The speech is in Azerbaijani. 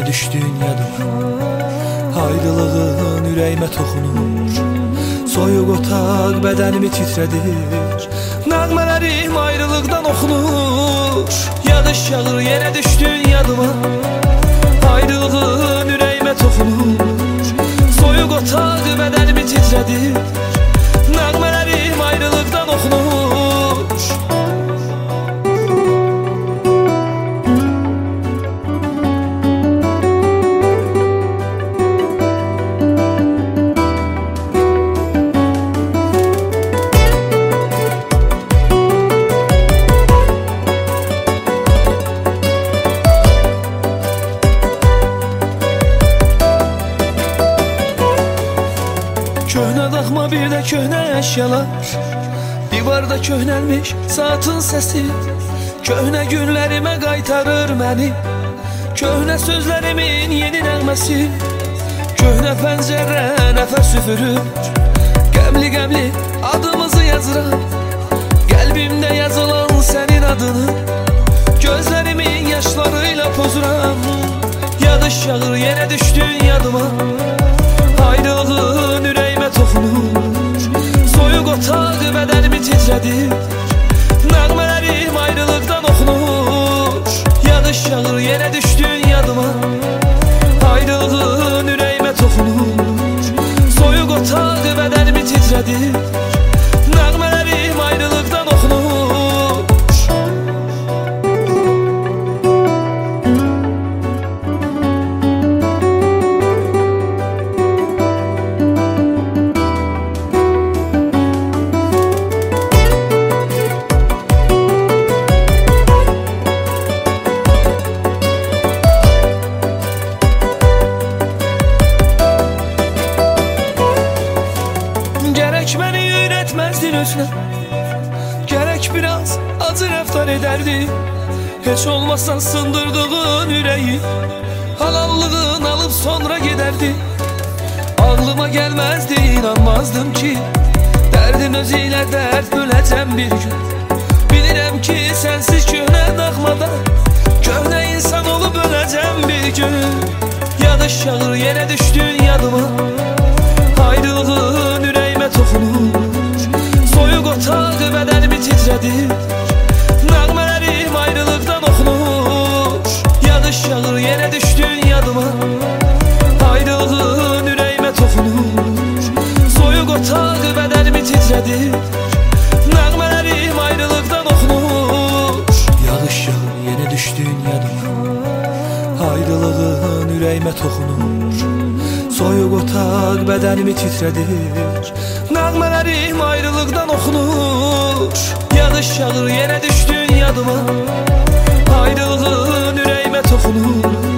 düşdün yadıma. Ayrılığın ürəyimə toxunur, soyuq otaq bədənimi titrədir. Nəğmələrim ayrılıqdan oxunur, yağış yağır yenə düşdün yadıma. Ayrılığın ürəyimə toxunur, soyuq otaq bədənimi titrədir. Nəğmələrim ayrılıqdan oxunur. Köhnə daxma bir də köhnə əşyalar, divarda köhnəlmiş saatın səsi. Köhnə günlərimə qaytarır məni, köhnə sözlərimin yeni nəğməsi. Köhnə pəncərə nəfəs üfürür, qəmli-qəmli adımızı yazıram. Qəlbimdə yazılan sənin adını, gözlərimin yaşlarıyla pozuram. Yağış yağır yenə düşdün yadıma. Ayrılığın ürəyimə toxunur, soyuq otaq bədənimi titrədir. Nəğmələrim ayrılıqdan oxunur, yağış yağır yenə düşdün yadıma. Ayrılığın ürəyimə toxunur, soyuq otaq bədənimi titrədir. Nəğmələrim ayrılıqdan oxunur. Gərək məni öyrətməzdin özünə, gərək biraz acı rəftar edərdin. Heç olmazsan sındırdığın ürəyi, halallığın alıb sonra gedərdi. Ağlıma gəlməzdi, inanmazdım ki dərdin özü ilə dərd böləcəm bir gün. Bilirəm ki sənsiz köhnə daxmada köhnə insan olub öləcəm bir gün. Yağış yağır yenə düşdün yadıma. Ayrılığın ürəyimə toxunur, soyuq otaq bədənimi titrədir. Nəğmələrim ayrılıqdan oxunur, yağış yağır yenə düşdün yadıma. Ayrılığın ürəyimə toxunur, soyuq otaq bədənimi titrədir. Nəğmələrim ayrılıqdan oxunur. Yağış yağır yenə düşdün yadıma. Ayrılığın ürəyimə toxunur, soyuq otaq bədənimi titrədir. Nəğmələrim ayrılıqdan oxunur, yağış yağır yenə düşdün yadıma. Ayrılığın ürəyimə toxunur,